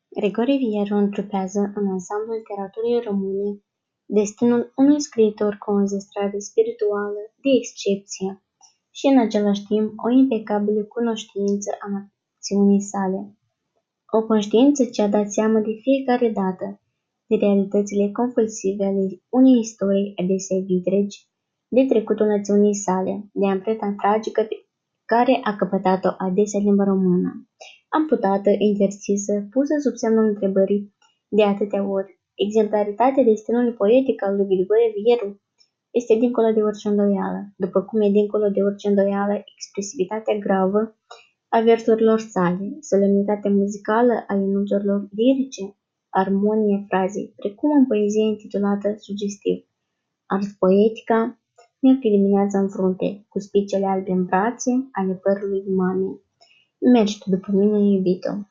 Grigore Vieru întrupează în ansamblul literaturii române destinul unui scriitor cu o înzestrare spirituală de excepție și în același timp o impecabilă cunoștință a națiunii sale. O conștiință ce a dat seama de fiecare dată de realitățile compulsive ale unei istorii adesea vitregi, de trecutul națiunii sale, de amprenta tragică pe care a căpătat-o adesea limba română, amputată, interzisă, pusă sub semnul întrebării de atâtea ori. Exemplaritatea destinului poetic al lui Grigore Vieru este dincolo de orice îndoială, după cum e dincolo de orice îndoială expresivitatea gravă a versurilor sale, solemnitatea muzicală a enunțurilor lirice, armonia frazei, precum în poezia intitulată sugestiv Ars Poetica, merg dimineața în frunte, cu spicele albe în brațe ale părului mamei. Mergi tu după mine, iubito.